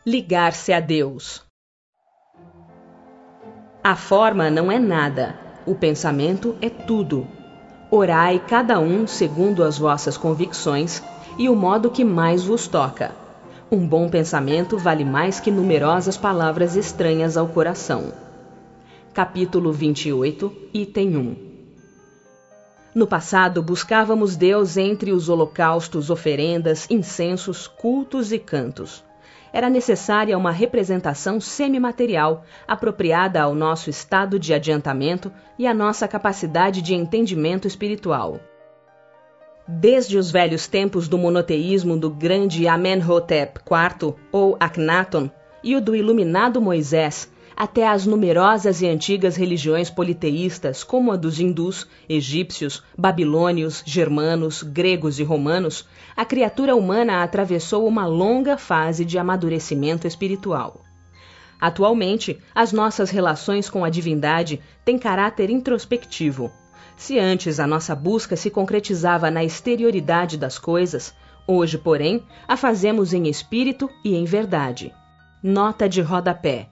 Ligar-se a Deus. A forma não é nada, o pensamento é tudo. Orai cada um segundo as vossas convicções e o modo que mais vos toca. Um bom pensamento vale mais que numerosas palavras estranhas ao coração. Capítulo 28, item 1. No passado, buscávamos Deus entre os holocaustos, oferendas, incensos, cultos e cantos. Era necessária uma representação semimaterial, apropriada ao nosso estado de adiantamento e à nossa capacidade de entendimento espiritual. Desde os velhos tempos do monoteísmo do grande Amenhotep IV, ou Akhenaton, e o do iluminado Moisés, até as numerosas e antigas religiões politeístas, como a dos hindus, egípcios, babilônios, germanos, gregos e romanos, a criatura humana atravessou uma longa fase de amadurecimento espiritual. Atualmente, as nossas relações com a divindade têm caráter introspectivo. Se antes a nossa busca se concretizava na exterioridade das coisas, hoje, porém, a fazemos em espírito e em verdade. Nota de rodapé.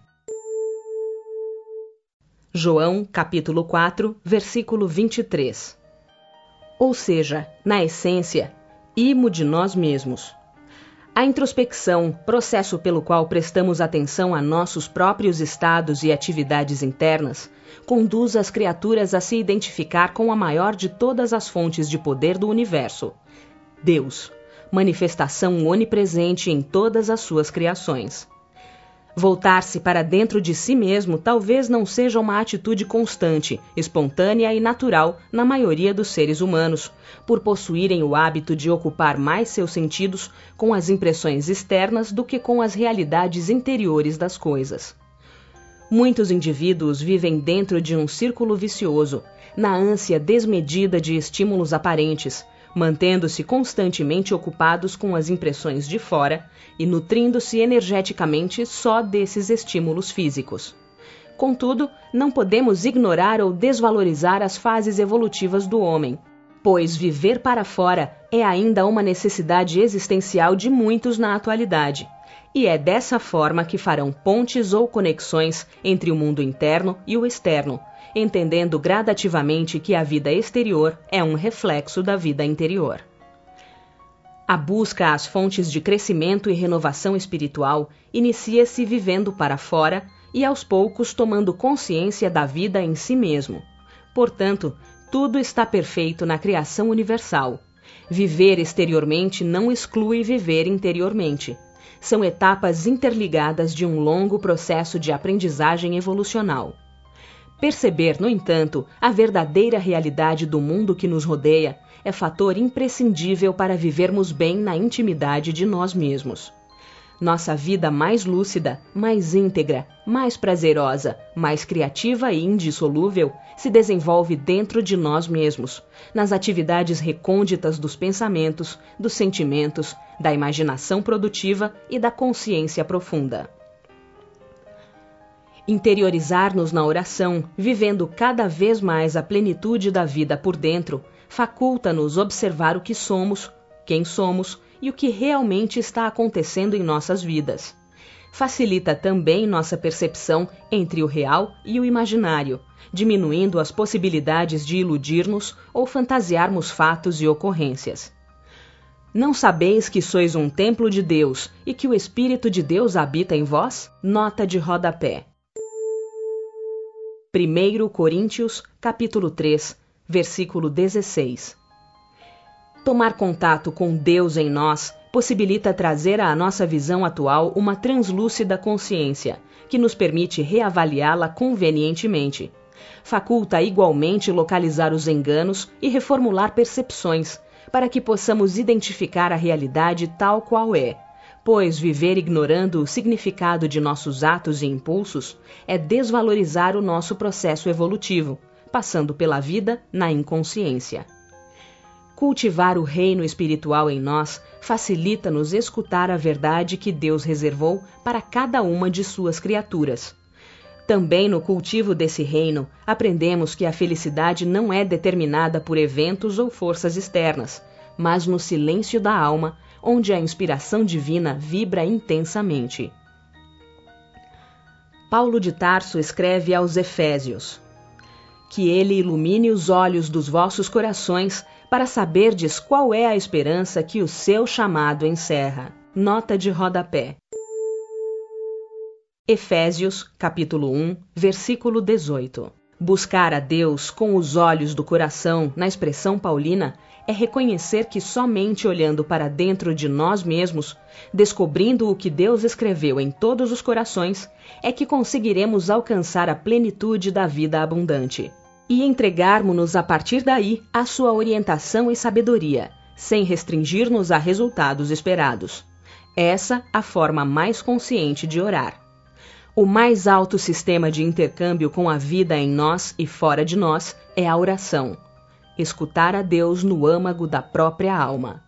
João, capítulo 4, versículo 23. Ou seja, na essência, imo de nós mesmos. A introspecção, processo pelo qual prestamos atenção a nossos próprios estados e atividades internas, conduz as criaturas a se identificar com a maior de todas as fontes de poder do universo, Deus, manifestação onipresente em todas as suas criações. Voltar-se para dentro de si mesmo talvez não seja uma atitude constante, espontânea e natural na maioria dos seres humanos, por possuírem o hábito de ocupar mais seus sentidos com as impressões externas do que com as realidades interiores das coisas. Muitos indivíduos vivem dentro de um círculo vicioso, na ânsia desmedida de estímulos aparentes, mantendo-se constantemente ocupados com as impressões de fora e nutrindo-se energeticamente só desses estímulos físicos. Contudo, não podemos ignorar ou desvalorizar as fases evolutivas do homem, pois viver para fora é ainda uma necessidade existencial de muitos na atualidade, e é dessa forma que farão pontes ou conexões entre o mundo interno e o externo, entendendo gradativamente que a vida exterior é um reflexo da vida interior. A busca às fontes de crescimento e renovação espiritual inicia-se vivendo para fora e aos poucos tomando consciência da vida em si mesmo. Portanto, tudo está perfeito na criação universal. Viver exteriormente não exclui viver interiormente. São etapas interligadas de um longo processo de aprendizagem evolucional. Perceber, no entanto, a verdadeira realidade do mundo que nos rodeia é fator imprescindível para vivermos bem na intimidade de nós mesmos. Nossa vida mais lúcida, mais íntegra, mais prazerosa, mais criativa e indissolúvel se desenvolve dentro de nós mesmos, nas atividades recônditas dos pensamentos, dos sentimentos, da imaginação produtiva e da consciência profunda. Interiorizar-nos na oração, vivendo cada vez mais a plenitude da vida por dentro, faculta-nos observar o que somos, quem somos e o que realmente está acontecendo em nossas vidas. Facilita também nossa percepção entre o real e o imaginário, diminuindo as possibilidades de iludir-nos ou fantasiarmos fatos e ocorrências. Não sabeis que sois um templo de Deus e que o Espírito de Deus habita em vós? Nota de rodapé. 1 Coríntios, capítulo 3, versículo 16. Tomar contato com Deus em nós possibilita trazer à nossa visão atual uma translúcida consciência, que nos permite reavaliá-la convenientemente. Faculta igualmente localizar os enganos e reformular percepções, para que possamos identificar a realidade tal qual é, pois viver ignorando o significado de nossos atos e impulsos é desvalorizar o nosso processo evolutivo, passando pela vida na inconsciência. Cultivar o reino espiritual em nós facilita-nos escutar a verdade que Deus reservou para cada uma de suas criaturas. Também no cultivo desse reino, aprendemos que a felicidade não é determinada por eventos ou forças externas, mas no silêncio da alma, onde a inspiração divina vibra intensamente. Paulo de Tarso escreve aos Efésios: que ele ilumine os olhos dos vossos corações, para saberdes qual é a esperança que o seu chamado encerra. Nota de rodapé. Efésios, capítulo 1, versículo 18. Buscar a Deus com os olhos do coração, na expressão paulina, é reconhecer que somente olhando para dentro de nós mesmos, descobrindo o que Deus escreveu em todos os corações, é que conseguiremos alcançar a plenitude da vida abundante. E entregarmos-nos a partir daí à sua orientação e sabedoria, sem restringir-nos a resultados esperados. Essa a forma mais consciente de orar. O mais alto sistema de intercâmbio com a vida em nós e fora de nós é a oração. Escutar a Deus no âmago da própria alma.